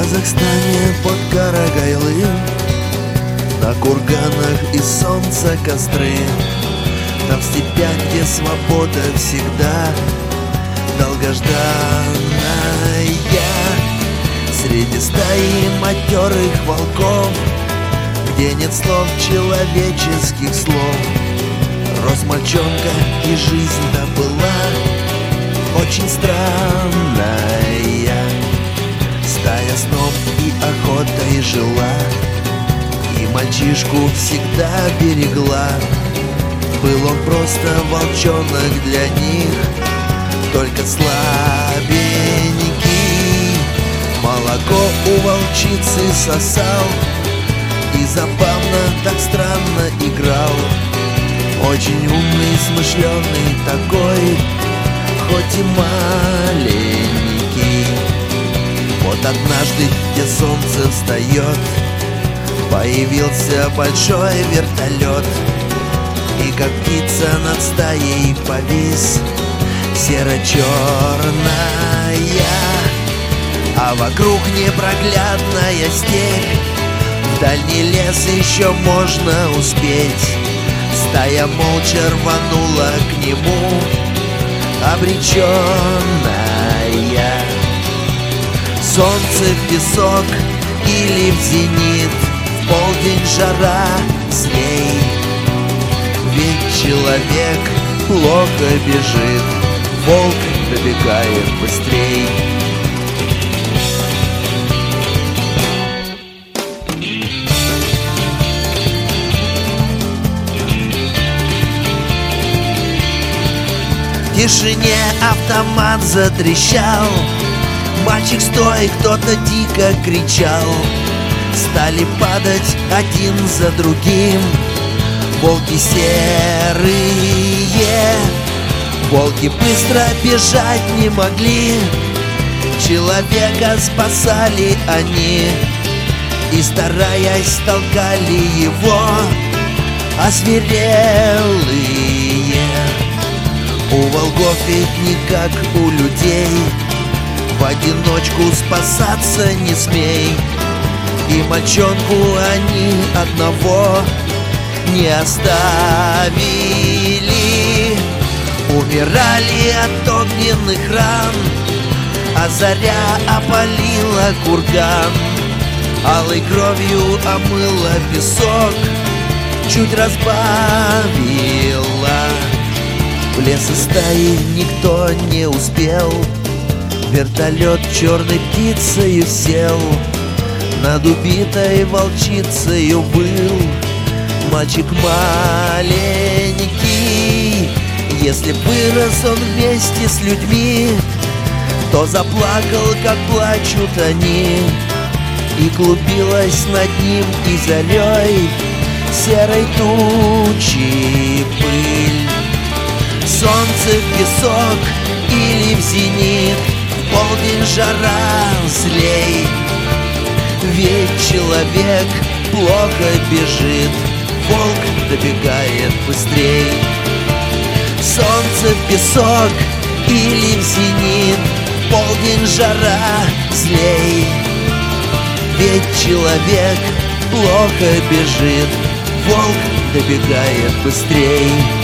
Казахстане под Карагайлы на курганах из солнца костры. Там в степях, где свобода всегда долгожданная. Среди стаи матерых волков, где нет слов, человеческих слов, рос мальчонка, и жизнь-то была очень странная. Стая снов и охотой жила, и мальчишку всегда берегла. Был он просто волчонок для них, только слабенький. Молоко у волчицы сосал и забавно, так странно играл. Очень умный, смышленый такой, хоть и маленький. Вот однажды, где солнце встает, появился большой вертолет, и как птица над стаей повис, серо-черная, а вокруг непроглядная степь. В дальний лес еще можно успеть. Стая молча рванула к нему, обреченная. Солнце в песок или в зенит, в полдень жара с ней. Ведь человек плохо бежит, волк добегает быстрей. В тишине автомат затрещал. Мальчик, стой, кто-то дико кричал. Стали падать один за другим волки серые. Волки быстро бежать не могли, человека спасали они, и, стараясь, толкали его озверелые. У волков ведь не как у людей, в одиночку спасаться не смей. И мальчонку они одного не оставили. Умирали от огненных ран, а заря опалила курган. Алой кровью омыла песок, чуть разбавила. В лес из стаи никто не успел, вертолет черной птицею сел. Над убитой волчицею был мальчик маленький. Если вырос он вместе с людьми, то заплакал, как плачут они, и клубилась над ним и зарей серой тучи пыль. Солнце в песок или в зенит, в полдень жара злей. Ведь человек плохо бежит, волк добегает быстрей. Солнце в песок или в зенит, в полдень жара злей. Ведь человек плохо бежит, волк добегает быстрей.